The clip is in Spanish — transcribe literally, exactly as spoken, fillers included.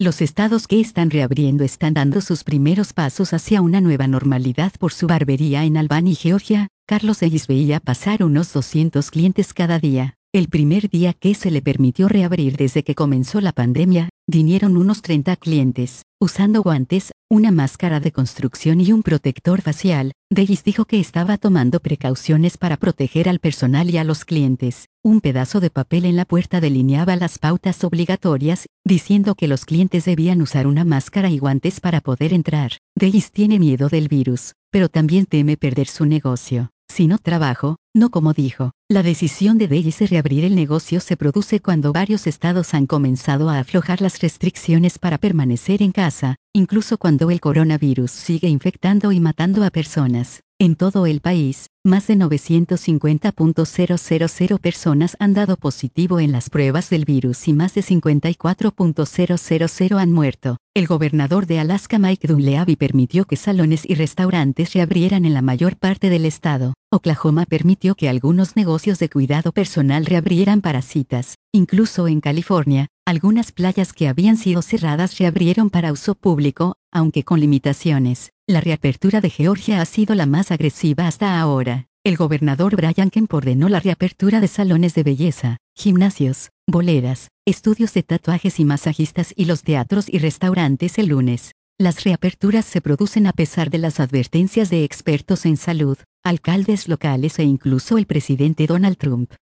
Los estados que están reabriendo están dando sus primeros pasos hacia una nueva normalidad. Por su barbería en Albany, Georgia, Carlos Ellis veía pasar unos doscientos clientes cada día. El primer día que se le permitió reabrir desde que comenzó la pandemia, vinieron unos treinta clientes. Usando guantes, una máscara de construcción y un protector facial, Ellis dijo que estaba tomando precauciones para proteger al personal y a los clientes. Un pedazo de papel en la puerta delineaba las pautas obligatorias, diciendo que los clientes debían usar una máscara y guantes para poder entrar. Ellis tiene miedo del virus, pero también teme perder su negocio. Si no trabajo, no, como dijo. La decisión de Ellis de reabrir el negocio se produce cuando varios estados han comenzado a aflojar las restricciones para permanecer en casa, incluso cuando el coronavirus sigue infectando y matando a personas. En todo el país, más de novecientos cincuenta mil personas han dado positivo en las pruebas del virus y más de cincuenta y cuatro mil han muerto. El gobernador de Alaska, Mike Dunleavy, permitió que salones y restaurantes reabrieran en la mayor parte del estado. Oklahoma permitió que algunos negocios de cuidado personal reabrieran para citas. Incluso en California, algunas playas que habían sido cerradas reabrieron para uso público, aunque con limitaciones. La reapertura de Georgia ha sido la más agresiva hasta ahora. El gobernador Brian Kemp ordenó la reapertura de salones de belleza, gimnasios, boleras, estudios de tatuajes y masajistas y los teatros y restaurantes el lunes. Las reaperturas se producen a pesar de las advertencias de expertos en salud, alcaldes locales e incluso el presidente Donald Trump.